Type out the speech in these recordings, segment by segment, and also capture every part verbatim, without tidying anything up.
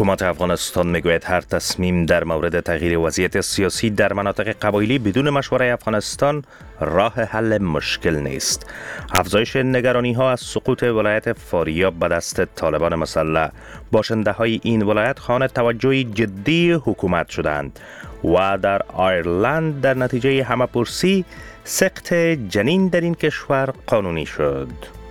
حکومت افغانستان میگوید هر تصمیم در مورد تغییر وضعیت سیاسی در مناطق قبایلی بدون مشوره افغانستان راه حل مشکل نیست. افزایش نگرانی ها از سقوط ولایت فاریاب به دست طالبان مسلح، باشنده های این ولایت خانه توجه جدی حکومت شدند و در آیرلند در نتیجه همه‌پرسی سقط جنین در این کشور قانونی شد.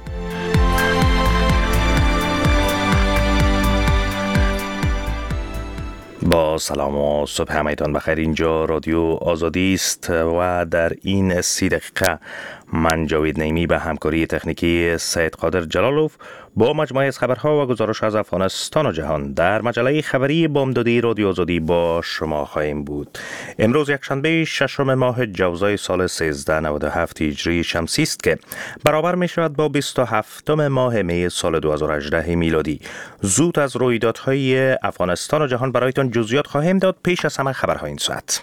با سلام و صبح همایتان بخیر. اینجا رادیو آزادی است و در این سی دقیقه من جاوید نعیمی به همکاری تکنیکی سید قادر جلالوف با مجموعه از خبرها و گزارش از افغانستان و جهان در مجله خبری بامدادی رادیو آزادی با شما خواهیم بود. امروز یکشنبه ششم ماه جوزای سال سیزده نود و هفت هجری شمسی است که برابر می شود با بیست و هفتم ماه می سال دو هزار و هجده میلادی. زود از رویدادهای افغانستان و جهان برایتان جزئیات خواهیم داد. پیش از همه خبرهای این ساعت.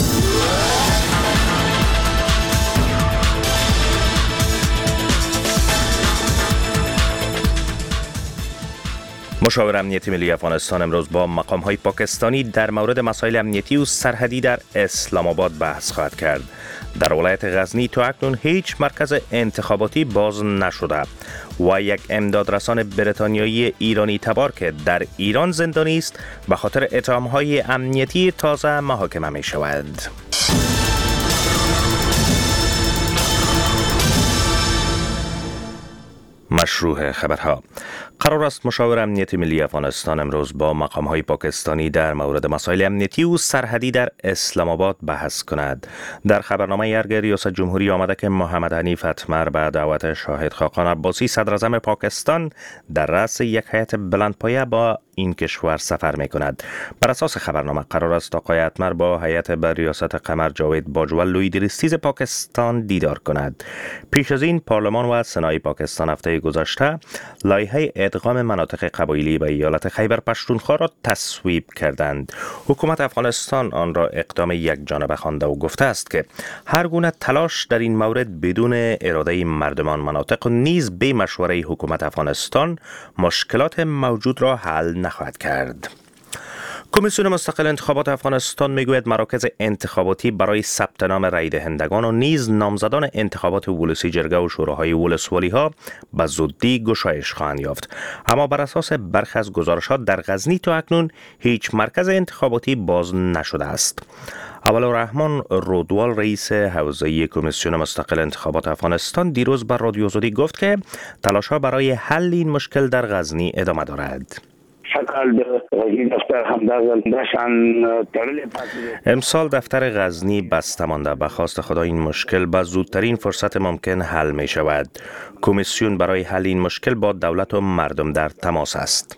مشاور امنیتی ملی افغانستان امروز با مقام‌های پاکستانی در مورد مسائل امنیتی و سرحدی در اسلام آباد بحث خواهد کرد. در ولایت غزنی تا اکنون هیچ مرکز انتخاباتی باز نشده و یک امدادرسان بریتانیایی ایرانی تبار که در ایران زندانی است به خاطر اتهام‌های امنیتی تازه محاکمه می شود. مشروع خبرها. قرار است مشاور امنیتی ملی افغانستان امروز با مقام‌های پاکستانی در مورد مسائل امنیتی و سرحدی در اسلام آباد بحث کند. در خبرنامه ارگ ریاست جمهوری آمده که محمد حنیف اتمر به دعوت شاهد خاقان عباسی صدر اعظم پاکستان در رأس یک هیئت بلندپایه با این کشور سفر می کند. بر اساس خبرنامه قرار است آقای اتمر با هیئت به ریاست قمر جاوید باجوه لوی درستیز پاکستان دیدار کند. پیش از این پارلمان و سنای پاکستان هفته گذشته لایحه ادغام مناطق قبایلی به ایالت خیبر پشتونخوا را تصویب کردند. حکومت افغانستان آن را اقدام یک جانبه خوانده و گفته است که هر گونه تلاش در این مورد بدون اراده مردمان مناطق و نیز به مشوره حکومت افغانستان مشکلات موجود را حل نخواهد کرد. کمیسیون مستقل انتخابات افغانستان میگوید مراکز انتخاباتی برای ثبت نام رای دهندگان و نیز نامزدان انتخابات ولسی جرگه و شوراهای ولسوالی ها به زودی گشایش خواهند یافت. اما بر اساس برخی از گزارشات در غزنی تا اکنون هیچ مرکز انتخاباتی باز نشده است. اولالرحمن رودوال رئیس حوزه کمیسیون مستقل انتخابات افغانستان دیروز بر رادیو آزادی گفت که تلاش‌ها برای حل این مشکل در غزنی ادامه دارد. امسال دفتر غزنی بسته مانده. به خواست خدا این مشکل به زودترین فرصت ممکن حل می شود. کمیسیون برای حل این مشکل با دولت و مردم در تماس است.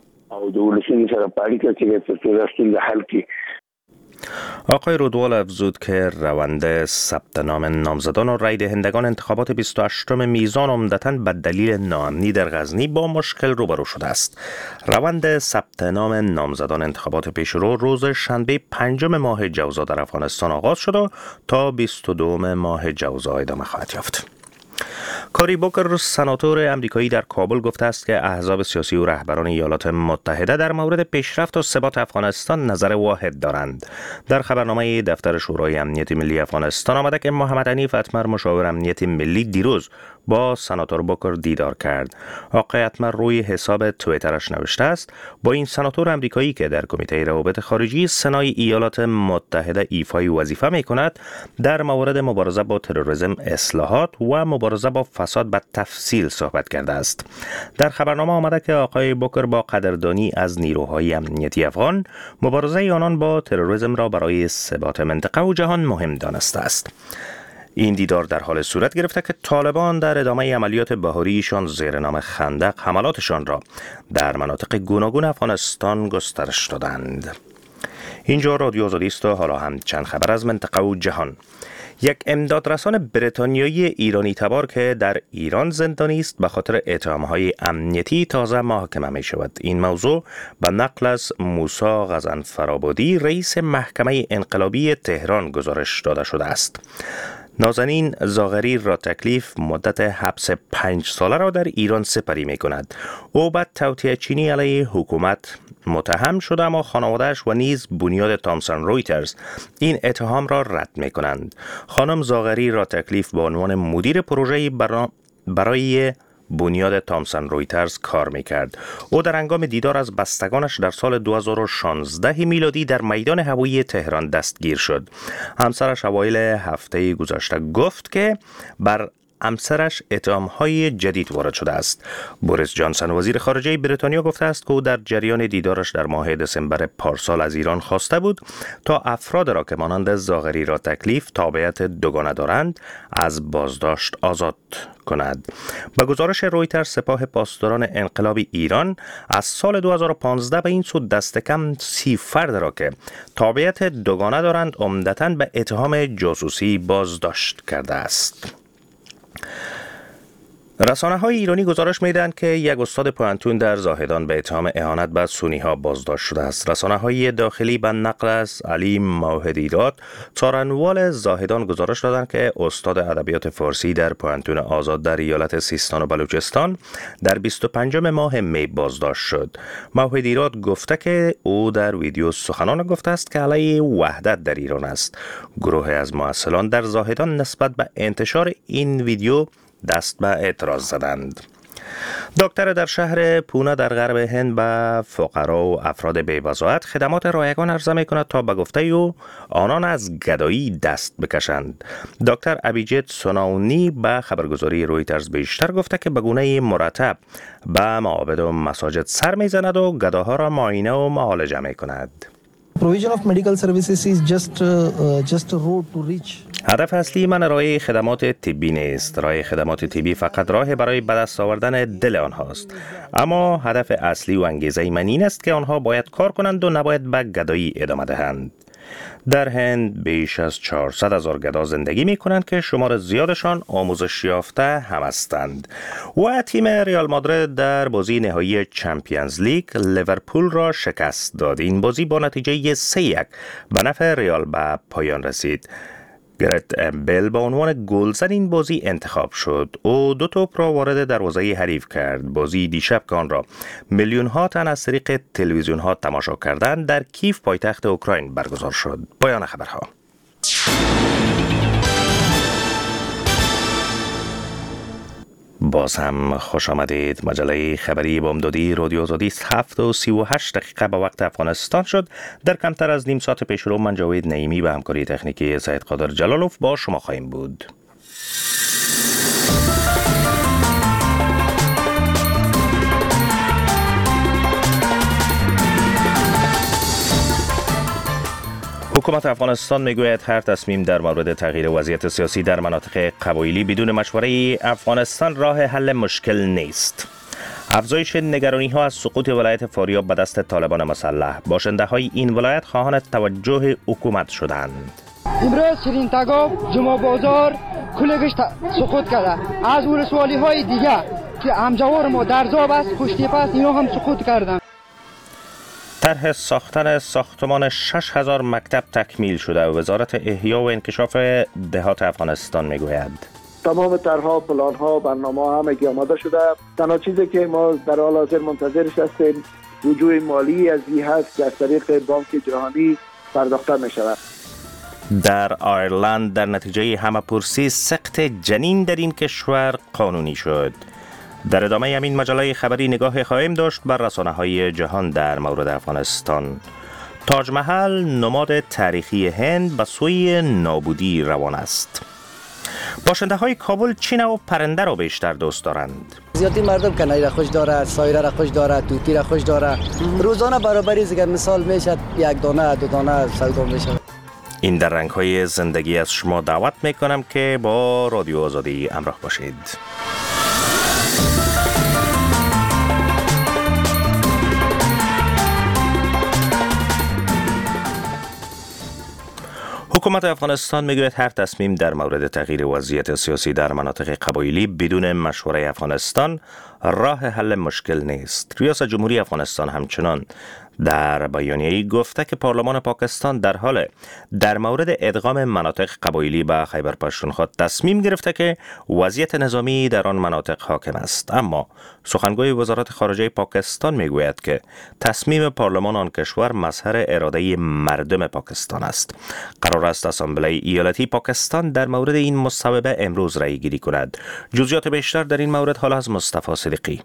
آقای رودوال افزود که روند ثبت نام نامزدان و رای دهندگان انتخابات بیست و هشتم میزان عمدتاً به دلیل ناامنی در غزنی با مشکل روبرو شده است. روند ثبت نام نامزدان انتخابات پیشرو روز شنبه پنجم ماه جوزا در افغانستان آغاز شد و تا بیست و دوم ماه جوزا ادامه خواهد یافت. کاری بوکر سناتور امریکایی در کابل گفته است که احزاب سیاسی و رهبران ایالات متحده در مورد پیشرفت و ثبات افغانستان نظر واحد دارند. در خبرنامه دفتر شورای امنیت ملی افغانستان آمده که محمد حنیف اتمر مشاور امنیت ملی دیروز با سناتور بوکر دیدار کرد. آقای اتمر روی حساب توییترش نوشته است با این سناتور امریکایی که در کمیته روابط خارجی سنای ایالات متحده ایفای وظیفه می کند در مورد مبارزه با تروریسم، اصلاحات و مبارزه با فساد به تفصیل صحبت کرده است. در خبرنامه آمده که آقای بوکر با قدردانی از نیروهای امنیتی افغان مبارزه آنان با تروریسم را برای ثبات منطقه و جهان مهم دانسته است. این دیدار در حال صورت گرفته که طالبان در ادامه عملیات بهاریشان زیر نام خندق حملاتشان را در مناطق گوناگون افغانستان گسترش دادند. اینجا رادیو آزادی است و حالا هم چند خبر از منطقه و جهان. یک امدادرسان بریتانیایی ایرانی تبار که در ایران زندانی است به خاطر اتهام‌های امنیتی تازه محاکمه می شود. این موضوع به نقل از موسی غضنفرآبادی رئیس محکمه انقلابی تهران گزارش داده شده است. نازنین زاغری را تکلیف مدت حبس پنج ساله را در ایران سپری می کند. او بعد توطئه چینی علیه حکومت متهم شده، اما خانواده‌اش و نیز بنیاد تامسون رویترز این اتهام را رد می کنند. خانم زاغری را تکلیف به عنوان مدیر پروژه برا... برای بنیاد تامسون رویترز کار میکرد. او در هنگام دیدار از بستگانش در سال دو هزار و شانزده میلادی در میدان هوایی تهران دستگیر شد. همسرش اوایل هفته گذشته گفت که بر همسرش اتهام‌های جدید وارد شده است. بوریس جانسون وزیر خارجه بریتانیا گفته است که او در جریان دیدارش در ماه دسامبر پارسال از ایران خواسته بود تا افراد را که مانند زاغری را تکلیف تابعیت دوگانه دارند از بازداشت آزاد کند. به گزارش رویترز، سپاه پاسداران انقلاب ایران از سال دو هزار و پانزده به این سو دست کم سی فرد را که تابعیت دوگانه دارند عمدتاً به اتهام جاسوسی بازداشت کرده است. رسانه های ایرانی گزارش میدهند که یک استاد پوهنتون در زاهدان به اتهام اهانت به سنی ها بازداشت شده است. رسانه های داخلی به نقل از علی موحدیراد څارنوال زاهدان گزارش دادند که استاد ادبیات فارسی در پوهنتون آزاد در ایالت سیستان و بلوچستان در بیست و پنجم ماه می بازداشت شد. موحدیراد گفته که او در ویدیو سخنان گفته است که علیه وحدت در ایران است. گروه از ممثلان در زاهدان نسبت به انتشار این ویدیو دست به اعتراض زدند. دکتر در شهر پونه در غرب هند به فقرا و افراد بی‌وضاحت خدمات رایگان عرضه می کند تا به گفته او آنان از گدایی دست بکشند. دکتر ابیجیت سوناونی به خبرگزاری رویترز بیشتر گفته که به گونه مرتب به معابد و مساجد سر می زند و گداها را معاینه و معالجه می کند. Provision of medical services is just uh, uh, just a road to reach. هدف اصلی من ارائه خدمات طبی نیست. ارائه خدمات طبی فقط راه برای به دست آوردن دل آنهاست. اما هدف اصلی و انگیزه من این است که آنها باید کار کنند و نباید به گدایی ادامه دهند. در هند بیش از چهارصد هزار گدا زندگی می کنند که شمار زیادشان آموزش یافته هم هستند. و تیم ریال مادرید در بازی نهایی چمپیونز لیگ لیورپول را شکست داد. این بازی با نتیجه سه یک به نفع ریال به پایان رسید. گرت بیل به عنوان گلزن این بازی انتخاب شد. او دو توپ را وارد دروازه حریف کرد. بازی دیشب که آن را میلیون ها تن از طریق تلویزیون ها تماشا کردند در کیف پایتخت اوکراین برگزار شد. پایان خبرها. باز هم خوش آمدید. مجله خبری بامدادی رادیو آزادی هفت و سی و هشت دقیقه به وقت افغانستان شد. در کمتر از نیم ساعت پیش رو من جاوید نعیمی به همکاری تکنیکی سید قادر جلالوف با شما خواهیم بود. حکومت افغانستان میگوید هر تصمیم در مورد تغییر وضعیت سیاسی در مناطق قبایلی بدون مشوره افغانستان راه حل مشکل نیست. افزایش نگرانی ها از سقوط ولایت فاریاب به دست طالبان مسلح، باشنده های این ولایت خواهان توجه حکومت شدند. امروز شیرین تگاو، جمعه بازار کلگش سقوط کرده. از ولسوالی های دیگه که همجوار ما در زاب است، خوشتیپ است، اینا هم سقوط کردند. طرح ساختن ساختمان شش هزار مکتب تکمیل شده. وزارت احیا و انکشاف دهات افغانستان میگوید تمام طرح‌ها، پلان‌ها، برنامه‌ها همگی آماده شده. تنها چیزی که ما در حال حاضر منتظرش هستیم رجوع مالی از این هست که از طریق بانک جهانی پرداخته می‌شود. در آیرلند در نتیجه همه‌پرسی سقط جنین در این کشور قانونی شد. در ادامه همین مجله خبری نگاه خواهیم داشت بر رسانه‌های جهان در مورد افغانستان. تاج محل نماد تاریخی هند به سوی نابودی روان است. باشنده های کابل چین و پرنده را بیشتر دوست دارند. زیادی مردم کنایی را خوش داره، سایره را خوش داره، توتی را خوش داره. روزانه برابری است که مثال میشد یک دانه دو دانه سودا میشه. این در رنگ های زندگی از شما دعوت میکنم که با رادیو آزادی همراه باشید. حکومت افغانستان میگوید هر تصمیم در مورد تغییر وضعیت سیاسی در مناطق قبایلی بدون مشوره افغانستان راه حل مشکل نیست. ریاست جمهوری افغانستان همچنان در بیانیه‌ای گفته که پارلمان پاکستان در حال در مورد ادغام مناطق قبایلی به خیبر پختونخوا تصمیم گرفته که وضعیت نظامی در آن مناطق حاکم است. اما سخنگوی وزارت خارجه پاکستان میگوید که تصمیم پارلمان آن کشور مظهر اراده مردم پاکستان است. قرار است اسامبله ایالتی پاکستان در مورد این مصوبه امروز رأی گیری کند. جزئیات بیشتر در این مورد حالا از مصطفی صدیقی.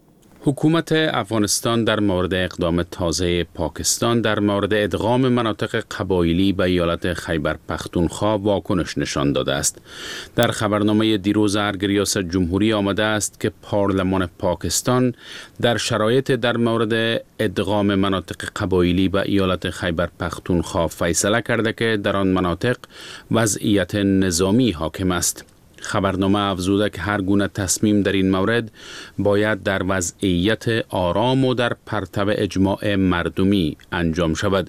حکومت افغانستان در مورد اقدام تازه پاکستان در مورد ادغام مناطق قبایلی به ایالت خیبر پختونخوا واکنش نشان داده است. در خبرنامه دیروز ارگ ریاست جمهوری آمده است که پارلمان پاکستان در شرایط در مورد ادغام مناطق قبایلی به ایالت خیبر پختونخوا فیصله کرده که در آن مناطق وضعیت نظامی حاکم است. خبرنامه افزوده که هر گونه تصمیم در این مورد باید در وضعیت آرام و در پرتو اجماع مردمی انجام شود.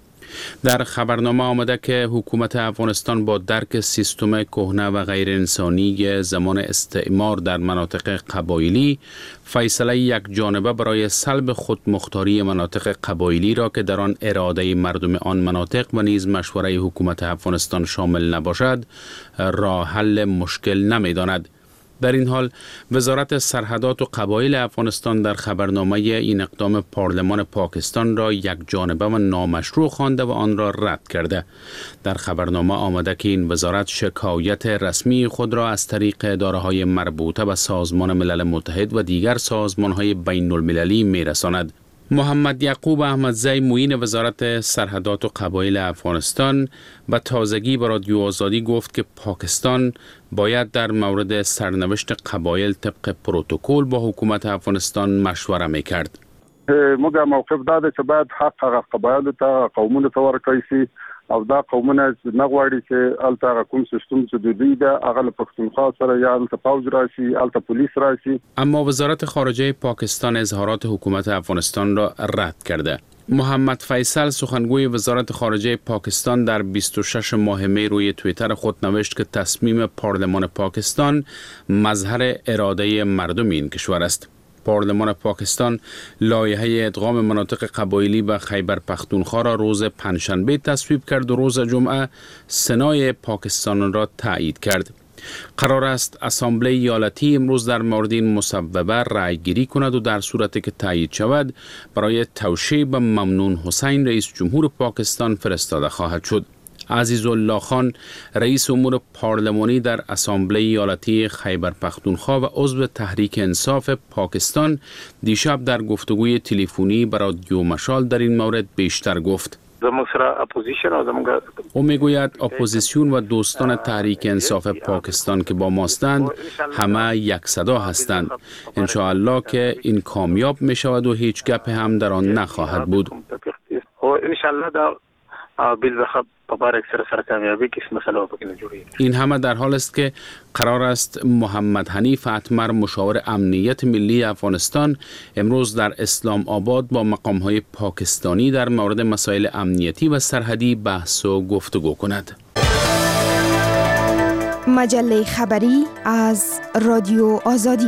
در خبرنامه آمده که حکومت افغانستان با درک سیستم کهنه و غیر انسانی زمان استعمار در مناطق قبایلی فیصله یک جانبه برای سلب خودمختاری مناطق قبایلی را که در آن اراده مردم آن مناطق و نیز مشوره حکومت افغانستان شامل نباشد راه حل مشکل نمی داند. در این حال وزارت سرحدات و قبایل افغانستان در خبرنامه این اقدام پارلمان پاکستان را یک جانبه و نامشروع خوانده و آن را رد کرده. در خبرنامه آمده که این وزارت شکایت رسمی خود را از طریق اداره‌های مربوطه به سازمان ملل متحد و دیگر سازمان‌های بین المللی می‌رساند. محمد یعقوب احمدزی معین وزارت سرحدات و قبایل افغانستان به تازگی به رادیو آزادی گفت که پاکستان باید در مورد سرنوشت قبایل طبق پروتکل با حکومت افغانستان مشوره میکرد. موږ موقف داده چې باید حق هغه قبایلو ته قومونو ته ورکړی شي او دا قومونه نه غواړي چې هلته هغه کوم سیستم چې د دوی ده هغه له پښتونخوا سره یا هلته پوځ راشي هلته پولیس راشي. اما وزارت خارجه پاکستان اظهارات حکومت افغانستان را رد کرده. محمد فیصل سخنگوی وزارت خارجه پاکستان در بیست و شش ماه می روی توییتر خود نوشت که تصمیم پارلمان پاکستان مظهر اراده مردم این کشور است. پارلمان پاکستان لایحه ادغام مناطق قبایلی به خیبر پختونخوا را روز پنجشنبه تصویب کرد و روز جمعه سنای پاکستان را تایید کرد. قرار است اسامبله ایالتی امروز در مورد این مصوبه رأی گیری کند و در صورتی که تایید شود برای توشیح به ممنون حسین رئیس جمهور پاکستان فرستاده خواهد شد. عزیزالله خان رئیس امور پارلمانی در اسامبله ایالتی خیبر پختونخوا و عضو تحریک انصاف پاکستان دیشب در گفتگوی تلفنی با رادیو مشال در این مورد بیشتر گفت. او میگوید اپوزیسیون و دوستان تحریک انصاف پاکستان که با ماستند همه یک صدا هستند. انشاءالله که این کامیاب می شود و هیچ گپ هم در آن نخواهد بود. این همه در حال است که قرار است محمد حنیف اتمر مشاور امنیت ملی افغانستان امروز در اسلام آباد با مقام‌های پاکستانی در مورد مسائل امنیتی و سرحدی بحث و گفتگو کند. مجله خبری از رادیو آزادی.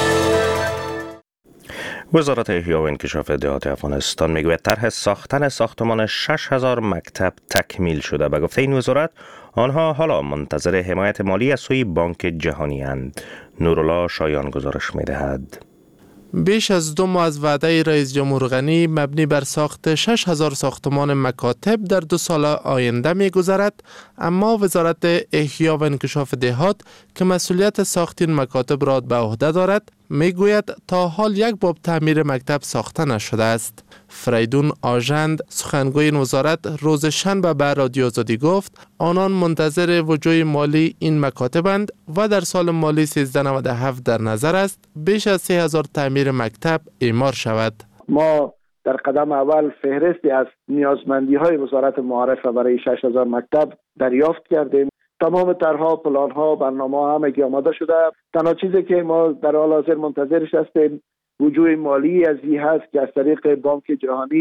وزارت احیا و انکشاف دهات افغانستان میگوید طرح ساختن ساختمان شش هزار مکتب تکمیل شده. به گفته این وزارت آنها حالا منتظر حمایت مالی از سوی بانک جهانی اند. نورالله شایان گزارش میدهد. بیش از دو ماه از وعده رئیس جمهور غنی مبنی بر ساخت شش هزار ساختمان مکاتب در دو سال آینده می گذرد، اما وزارت احیا و انکشاف دهات که مسئولیت ساخت این مکاتب را به عهده دارد می گوید تا حال یک باب تعمیر مکتب ساخته نشده است. فریدون آژند سخنگوی این وزارت روز شنبه به رادیو آزادی گفت آنان منتظر وجوه مالی این مکاتبند و در سال مالی سیزده نود و هفت در نظر است بیش از سه هزار تعمیر مکتب اعمار شود. ما در قدم اول فهرستی از نیازمندی های وزارت معارفه برای شش هزار مکتب دریافت کردیم. تمام طرح‌ها، پلان‌ها، برنامه‌ها همگی آماده شده. تنها چیزی که ما در حال حاضر منتظرش هستیم وجوه مالی از این هست که از طریق بانک جهانی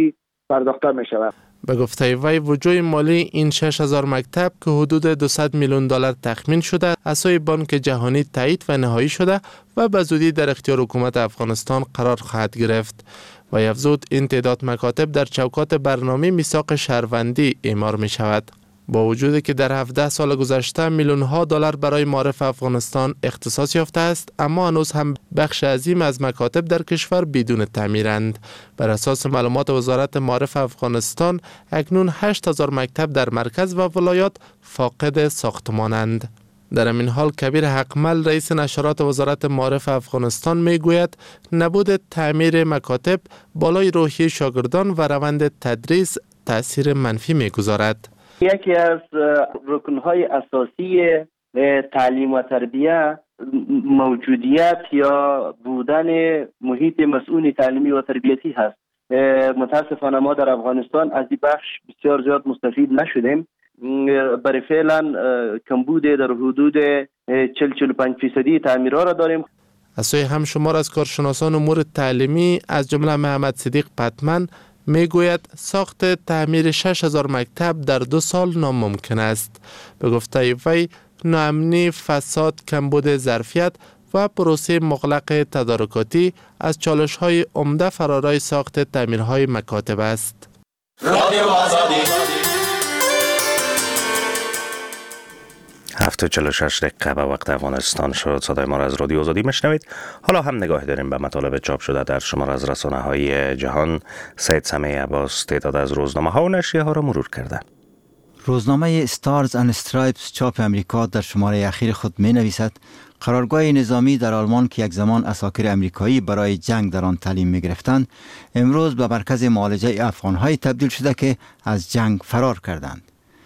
پرداخته می شود. به گفته وی وجوه مالی این شش هزار مکتب که حدود دویست میلیون دلار تخمین شده از سوی بانک جهانی تایید و نهایی شده و به زودی در اختیار حکومت افغانستان قرار خواهد گرفت. و افزود این تعداد مکاتب در چوکات برنامه میثاق شهروندی اعمار می شود. با وجودی که در هفده سال گذشته میلیون ها دلار برای معارف افغانستان اختصاص یافته است، اما هنوز هم بخش عظیم از مکاتب در کشور بدون تعمیرند. بر اساس معلومات وزارت معارف افغانستان اکنون هشت هزار مکتب در مرکز و ولایات فاقد ساختمانند. در این حال کبیر حقمل رئیس نشرات وزارت معارف افغانستان می گوید نبود تعمیر مکاتب بالای روحیه شاگردان و روند تدریس تأثیر منفی می گذارد. یکی از رکن‌های اساسی تعلیم و تربیت موجودیت یا بودن محیط مسئول تعلیمی و تربیتی هست. متاسفانه ما در افغانستان از این بخش بسیار زیاد مستفید نشدیم. برای فعلا کمبود در حدود چهل چهل و پنج فیصدی تعمیرها را داریم. از سوی هم شمار از کارشناسان امور تعلیمی از جمله محمد صدیق پتمن می گوید ساخت تعمیر شش هزار مکتب در دو سال ناممکن است. به گفته وی ناامنی، فساد، کمبود ظرفیت و پروسه مغلق تدارکاتی از چالش‌های عمده فرارای ساخت تعمیرهای مکاتب است. رادیو آزادی هفت و چهل و شش دقیقه به وقت افغانستان شد. صدای ما را از رادیو آزادی میشنوید. حالا هم نگاه داریم به مطالب چاپ شده در شمار از رسانه های جهان. سید سمیع عباس تعداد از روزنامه ها و نشریه ها را مرور کرده. روزنامه استارز اند استرایپس چاپ امریکا در شماره اخیر خود می نویسد قرارگاه نظامی در آلمان که یک زمان اساکر امریکایی برای جنگ در آن تعلیم می گرفتند امروز به مرکز معالجه افغان‌های تبدیل شده که از جنگ فرار کردند.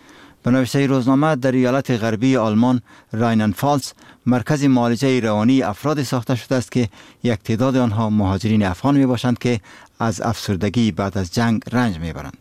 به نوشته روزنامه در ایالت غربی آلمان رایننفالز مرکز معالجه روانی افراد ساخته شده است که یک تعداد آنها مهاجرین افغان می باشند که از افسردگی بعد از جنگ رنج می برند.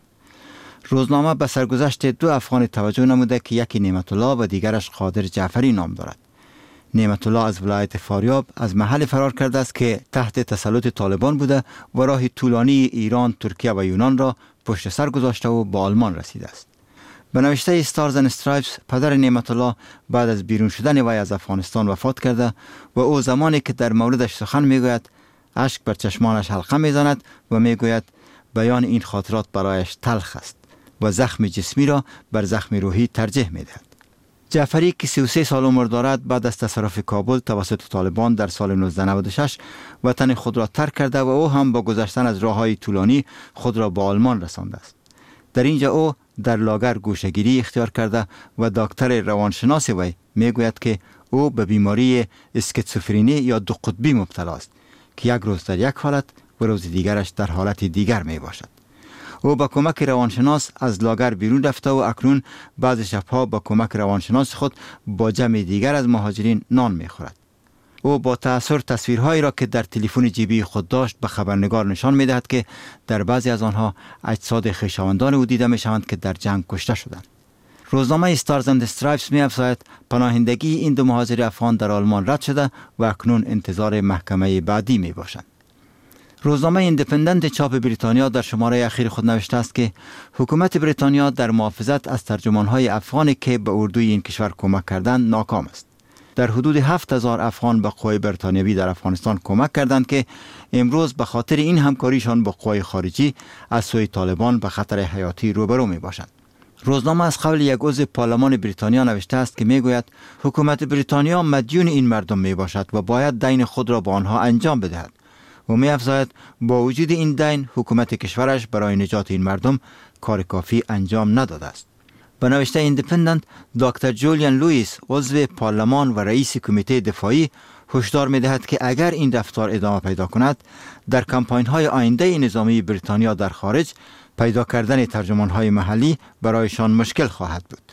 روزنامه به سرگذشت دو افغان توجه نموده که یکی نعمت الله و دیگرش قادر جعفری نام دارد. نعمت الله از ولایت فاریاب از محل فرار کرده است که تحت تسلط طالبان بوده و راه طولانی ایران، ترکیه و یونان را پشت سر گذاشته و به آلمان رسیده است. به نوشته استارز اند استرایپس پدر نعمت الله بعد از بیرون شدن وی از افغانستان وفات کرده و او زمانی که در موردش سخن میگوید اشک بر چشمانش حلقه میزند و میگوید بیان این خاطرات برایش تلخ است و زخم جسمی را بر زخم روحی ترجیح میدهد. جعفری که سی و سه سال عمر دارد بعد از تصرف کابل توسط طالبان در سال نوزده نود و شش وطن خود را ترک کرده و او هم با گذشتن از راههای طولانی خود را به آلمان رسانده است. در اینجا او در لاگر گوشه‌گیری اختیار کرده و دکتر روانشناس وی میگوید که او به بیماری اسکیزوفرنی یا دو قطبی مبتلا است که یک روز در یک حالت و روز دیگرش در حالت دیگر می باشد. او با کمک روانشناس از لاگر بیرون رفته و اکنون بعض شبها با کمک روانشناس خود با جمع دیگر از مهاجرین نان می خورد. او با تأثیر تصویرهایی را که در تلفن جیبی خود داشت به خبرنگار نشان می دهد که در بعضی از آنها اجساد خویشاوندان او دیده می شوند که در جنگ کشته شدند. روزنامه استارز اند استرایپس می افزاید پناهندگی این دو مهاجر افغان در آلمان رد شده و اکنون انتظار محکمه بعدی می باشند. روزنامه ایندیپندنت چاپ بریتانیا در شماره اخیر خود نوشته است که حکومت بریتانیا در محافظت از ترجمانهای افغانی که به اردوی این کشور کمک کردند ناکام است. در حدود هفت هزار افغان به قوای بریتانیایی در افغانستان کمک کردند که امروز به خاطر این همکاریشان با قوای خارجی از سوی طالبان به خطر حیاتی روبرو می باشند. روزنامه از قول یک عضو پارلمان بریتانیا نوشته است که میگوید حکومت بریتانیا مدیون این مردم می باشد و باید دین خود را به آنها انجام بدهد. و می افزاید با وجود این دین حکومت کشورش برای نجات این مردم کار کافی انجام نداده است. به نوشته ایندیپندنت دکتر جولیان لوئیس عضو پارلمان و رئیس کمیته دفاعی هشدار می دهد که اگر این رفتار ادامه پیدا کند در کمپاین های آینده نظامی بریتانیا در خارج پیدا کردن ترجمان های محلی برایشان مشکل خواهد بود.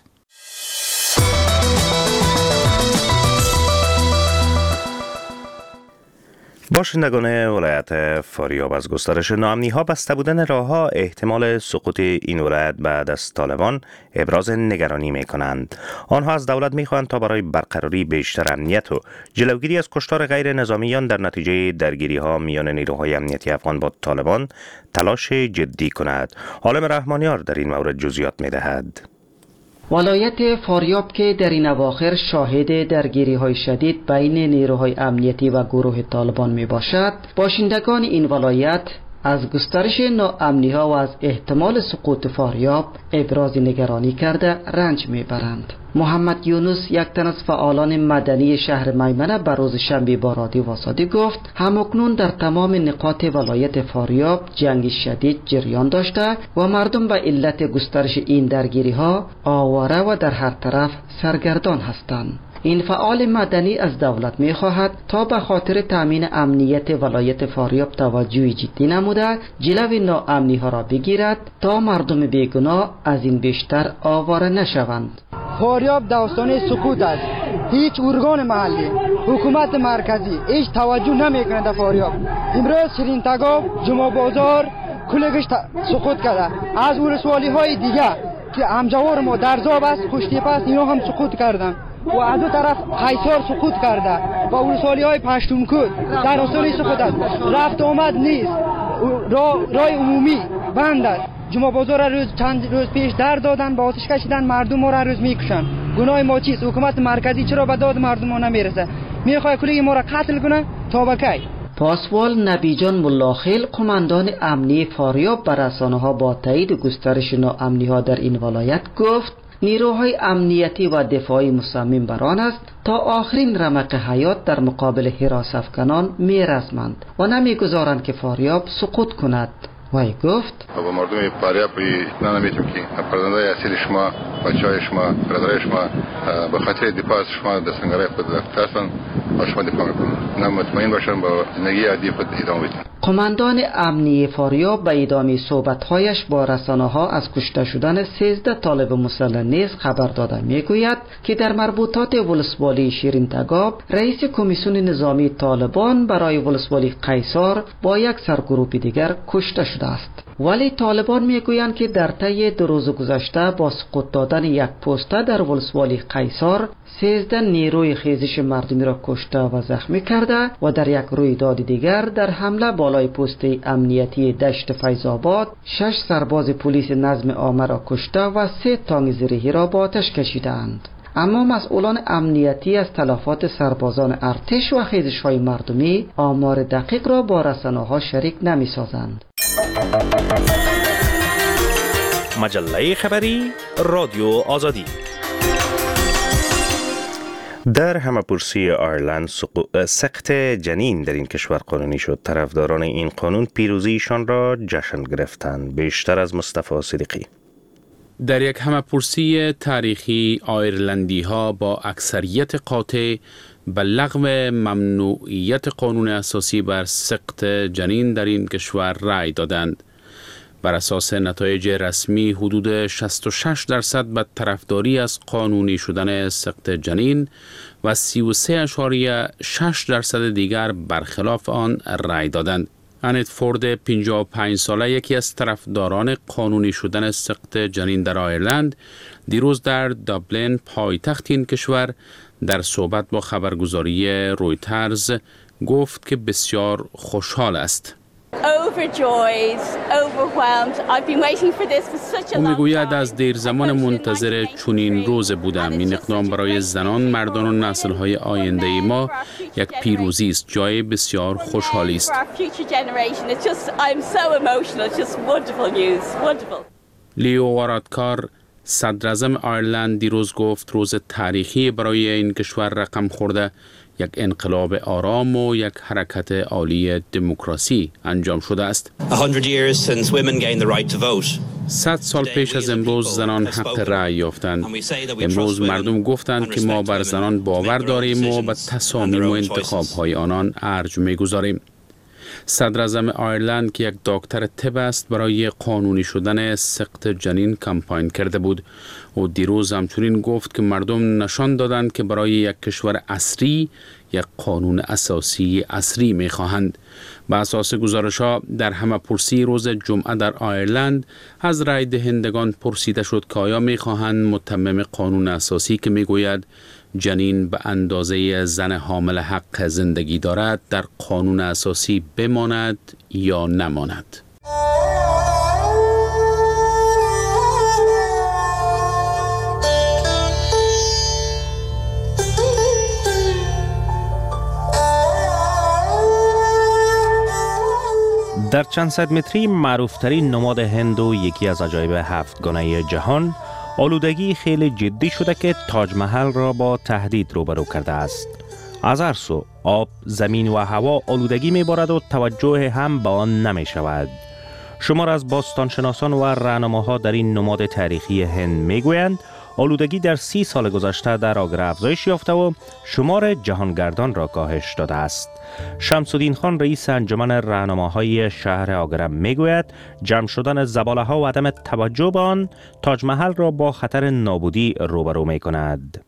باشندگان ولایت فاریاب از گسترش ناامنی‌ها بسته بودن راه‌ها احتمال سقوط این ولایت بعد از طالبان ابراز نگرانی می‌کنند. آنها از دولت می‌خواهند تا برای برقراری بیشتر امنیت و جلوگیری از کشتار غیر نظامیان در نتیجه درگیری‌ها میان نیروهای امنیتی افغان با طالبان تلاش جدی کند. عالم رحمانیار در این مورد جزئیات می‌دهد. ولایت فاریاب که در این اواخر شاهد درگیری‌های شدید بین نیروهای امنیتی و گروه طالبان می باشد، باشندگان این ولایت از گسترش ناامنی‌ها و از احتمال سقوط فاریاب ابراز نگرانی کرده رنج می‌برند. محمد یونس، یک تن از فعالان مدنی شهر میمنه، به روز شنبه با رادیو واسادی گفت همکنون در تمام نقاط ولایت فاریاب جنگ شدید جریان داشته و مردم به علت گسترش این درگیری‌ها آواره و در هر طرف سرگردان هستند. این فعال مدنی از دولت می خواهد تا به خاطر تامین امنیت ولایت فاریاب توجه جدی نموده جلوی ناامنی ها را بگیرد تا مردم بیگناه از این بیشتر آواره نشوند. فاریاب داستان سکوت است. هیچ ارگان محلی، حکومت مرکزی هیچ توجه نمی کند در فاریاب. امروز شیرین تگاب، جمعه بازار کلگش سقوط کرده. از ولسوالی های دیگه که همجوار ما در زاب است، خوشتیپ است، اینا هم سقوط کردن. و از دو طرف قیصار سقوط کرده و ولسوالی های پشتونکود در آستانه سقوط است. رفت آمد نیست، راه راه عمومی بند است. جمعه بازار روز چند روز پیش در دادن، با آتش کشیدن، مردم ما را روز میکشن. گناه ما چیست؟ حکومت مرکزی چرا به داد مردم ما نمیرسه؟ میخواد کلی ما را قتل کنه تا به کی؟ پاسوال نبیجان ملاخیل، قماندان امنی فاریاب، بر رسانه‌ها با تایید گسترش ناامنی‌ها در این ولایت گفت نیروهای امنیتی و دفاعی مصمم بر آن است تا آخرین رمق حیات در مقابل حراس افکنان می‌رسمند و نمی‌گذارند که فاریاب سقوط کند. وی گفت با مردم فاریاب اطمینان نمی‌دیم که پرونده اصیل شما، بچه‌های شما، برادرای شما به خاطر دفاع از شما در سنگرهای خود هستند و شما دفاع می‌کنند. نه مطمئن باشند با زندگی عادی خود ادامه بدید. قماندان امنی فاریاب به ادامه صحبت‌هایش با رسانه‌ها از کشته شدن سیزده طالب مسلح نیز خبر داده می‌گوید که در مربوطات ولسوالی شیرین تگاب رئیس کمیسیون نظامی طالبان برای ولسوالی قیصار با یک سرگروه دیگر کشته شده است. ولی طالبان میگویند که در طی دو روز گذشته با سقوط دادن یک پسته در ولسوالی قیصار سیزده نیروی خیزش مردمی را کشته و زخمی کرده و در یک رویداد دیگر در حمله بالای پست امنیتی دشت فیض‌آباد شش سرباز پلیس نظم عامه را کشته و سه تانک زرهی را با آتش کشیدند. اما مسئولان امنیتی از تلفات سربازان ارتش و خیزش‌های مردمی آمار دقیق را با رسانه‌ها شریک نمی‌سازند. مجله خبری رادیو آزادی. در همه‌پرسی آیرلند سقط جنین در این کشور قانونی شد. طرفداران این قانون پیروزیشان را جشن گرفتند. بیشتر از مصطفی صدیقی. در یک همه‌پرسی تاریخی آیرلندی ها با اکثریت قاطع به لغو ممنوعیت قانون اساسی بر سقط جنین در این کشور رأی دادند. بر اساس نتایج رسمی حدود شصت و شش درصد به طرفداری از قانونی شدن سقط جنین و سی و سه اشاریه شش درصد دیگر برخلاف آن رأی دادند. انیت فورد پنجاه و پنج ساله، یکی از طرفداران قانونی شدن سقط جنین در آیرلند، دیروز در دابلین پایتخت این کشور در صحبت با خبرگزاری رویترز گفت که بسیار خوشحال است. او میگوید از دیر زمان منتظر چنین روز بودم. این اقدام برای زنان، مردان و نسل‌های آینده ما یک پیروزی است. جای بسیار خوشحالی است. لیو وارادکار، صدر اعظم آیرلند، دیروز گفت روز تاریخی برای این کشور رقم خورده. یک انقلاب آرام و یک حرکت عالی دموکراسی انجام شده است. صد سال پیش از امروز زنان حق رأی یافتند. امروز مردم گفتند که ما بر زنان باور داریم و به تصامیم و انتخاب‌های آنان ارج می‌گذاریم. صدر اعظم آیرلند که یک دکتر طب است برای قانونی شدن سقط جنین کمپاین کرده بود و دیروز همچنین گفت که مردم نشان دادند که برای یک کشور عصری یک قانون اساسی عصری می خواهند. به اساس گزارش ها در همه‌پرسی روز جمعه در آیرلند از رای دهندگان پرسیده شد که آیا می خواهند متمم قانون اساسی که می گوید جنین به اندازه زن حامل حق زندگی دارد در قانون اساسی بماند یا نماند. در چند صد متری معروفترین نماد هند و یکی از عجایب هفتگانه جهان، آلودگی خیلی جدی شده که تاج محل را با تهدید روبرو کرده است. از هر سو آب، زمین و هوا آلودگی می‌بارد و توجه هم به آن نمی شود. شمار از باستانشناسان و راهنماها در این نماد تاریخی هند میگویند آلودگی در سی سال گذشته در آگرا افزایش یافته و شمار جهانگردان را کاهش داده است. شمس الدین خان رئیس انجمن راهنماهای شهر آگرا میگوید جمع شدن زباله ها و عدم توجه به آن تاج محل را با خطر نابودی روبرو می کند.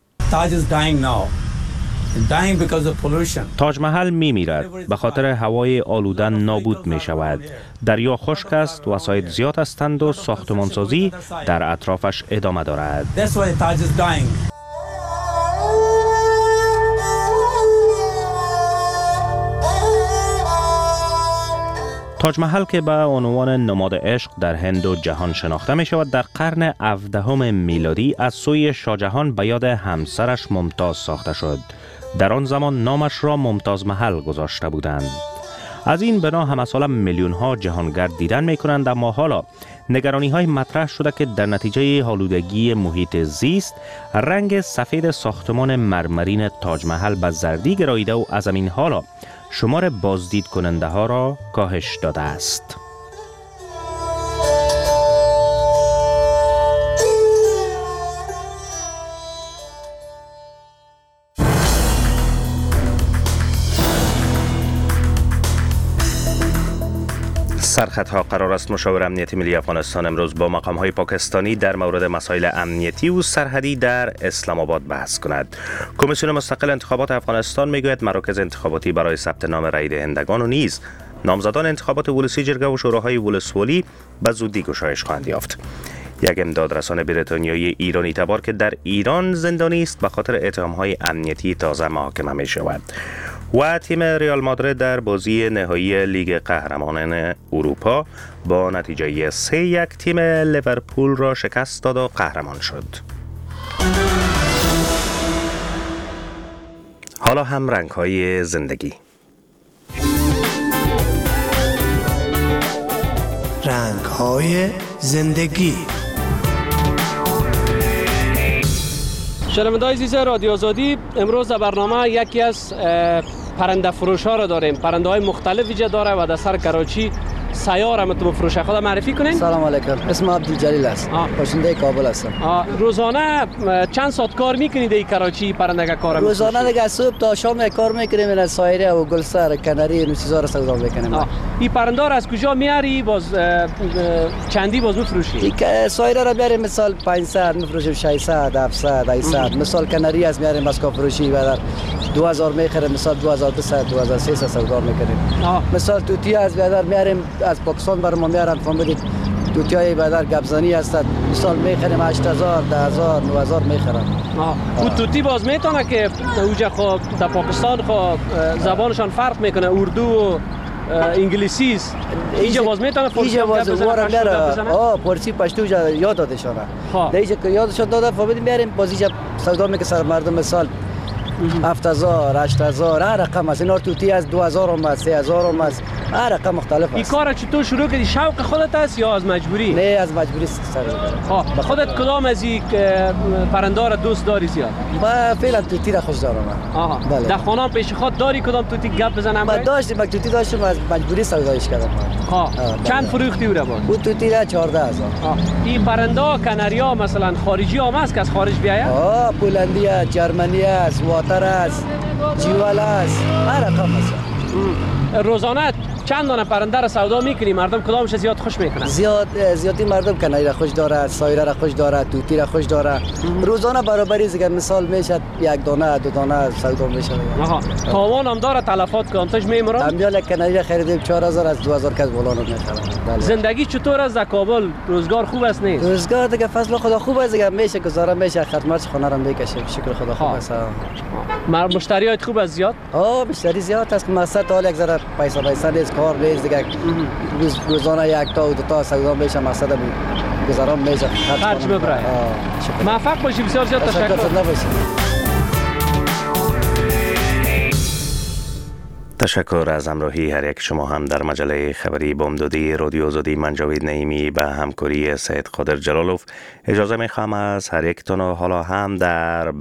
تاج محل می میرد، به خاطر هوای آلوده نابود می شود. دریا خشک است، وسایل زیاد هستند و ساختمانسازی در اطرافش ادامه دارد. تاج محل که به عنوان نماد عشق در هند و جهان شناخته می شود، در قرن هفدهم میلادی از سوی شاهجهان به یاد همسرش ممتاز ساخته شد. در آن زمان نامش را ممتاز محل گذاشته بودند. از این بنا همه ساله میلیون ها جهانگرد دیدن می کنند، اما حالا نگرانی های مطرح شده که در نتیجه آلودگی محیط زیست رنگ سفید ساختمان مرمرین تاج محل به زردی گراییده و از همین حالا شمار بازدید کننده ها را کاهش داده است. سرخطها قرار است مشاور امنیتی ملی افغانستان امروز با مقام‌های پاکستانی در مورد مسائل امنیتی و سرحدی در اسلام آباد بحث کند. کمیسیون مستقل انتخابات افغانستان میگوید مراکز انتخاباتی برای ثبت نام رای دهندگان و نیز نامزدان انتخابات ولسی جرگه و شوراهای ولسوالی به زودی گشایش خواهند یافت. یک امدادرسان بریتانیایی ایرانی تبار که در ایران زندانی است به خاطر اتهام‌های امنیتی تازه محاکمه می شود. و تیم ریال مادرید در بازی نهایی لیگ قهرمانان اروپا با نتیجه سه یک تیم لیورپول را شکست داد و قهرمان شد. حالا هم رنگ‌های زندگی. رنگ‌های زندگی. شنونده‌های عزیز رادیو آزادی، امروز در برنامه یکی از پرنده فروش ها را داریم. پرنده های مختلف وجود داره و در سر کراچی سیار هم تو بفروشه. خدا معرفی کنین. سلام علیکم، اسم عبدالجلیل است، باشنده کابل هستم. روزانه چند ساعت کار میکنید این کراچی پرنده کار؟ روزانه دیگه صبح تا شام کار میکنیم، این سایره و گلسر کناری و چیزا را سودا میکنیم. این پرنده را از کجا میاری؟ باز چندی باز میفروشی؟ این سایره را میاریم مثال پانصد میفروشیم، ششصد، هفتصد، هشتصد. مثال کناری از میاریم مسکا فروشی بعد دو هزار میخریم، مثال دو هزار و دویست، دو هزار و سیصد سودا میکنیم. مثال توتی از بیادر میاریم از پاکستان برام میارن، فهمیدید توتیای بیادر گبزانی هستند، مثال میخریم هشت هزار، ده هزار، نه هزار میخرن. اون توتی باز میتونه که اوجا خب در پاکستان خب زبانشان فرق میکنه، اردو و انگلیسی است. اینجا باز میتونه فارسی هم گپ بزنه؟ آه فارسی پشتو یاد دادشونه. دیگه که یادشون داده فهمیدیم میاریم بازیجا سودا میکنه سر مردم، مثال هفت هزار، هشت هزار، هر رقم است. اینا توتی از دو هزار هم است، سه هزار هم است، هر رقم مختلف است. این کار چطور شروع کردی؟ شوق خودت است یا از مجبوری؟ نه از مجبوری سر. ها خودت کدام از این پرنده را دوست داری زیاد؟ من فعلا توتی را خوش دارم. آها بله. در خانه پیش خود داری کدام توتی گپ بزنم؟ من داشتم، من توتی داشتم از مجبوری سودایش کردم. ها چند فروختی او را باز؟ او توتی را چهارده هزار. این پرنده کاناریا مثلا خارجی هم است که از خارج بیاید؟ ها پولندی است، جرمنی است، واتر است، جیوال است، هر رقم است. روزانه چند دانه پرنده را سودا میکنی؟ مردم کدامش زیاد خوش میکنن؟ زیاد زیادی مردم کناری را خوش داره، سایره را خوش داره، توتی را خوش داره. روزانه برابری است که مثال میشه یک دانه دو دانه سودا میشه. آها. تاوان هم داره تلفات که آنتش میمرن؟ امیال کناری را خریدیم چهار هزار از دو هزار کس بالا نمیخرن. زندگی چطور است در کابل؟ روزگار خوب است نیست؟ روزگار دیگه فضل خدا خوب است دیگه، میشه گزاره میشه، خدمت خانه را میکشیم، شکر خدا خوب است. مشتریات خوب است زیاد؟ آه مشتری زیاد است، مقصد حال یک ذره پیسه پیسه نیست، کار نیست دیگه، روز روزانه یک تا و دو تا سودا میشه، مقصد گزارم میشه، خرج ببره. موفق باشی، بسیار زیاد تشکر. تشکر از همراهی هر یک شما هم در مجله خبری بامدادی رادیو آزادی. من جاوید نعیمی به همکاری سید قادر جلالوف اجازه میخوام از هر یک تون حالا هم در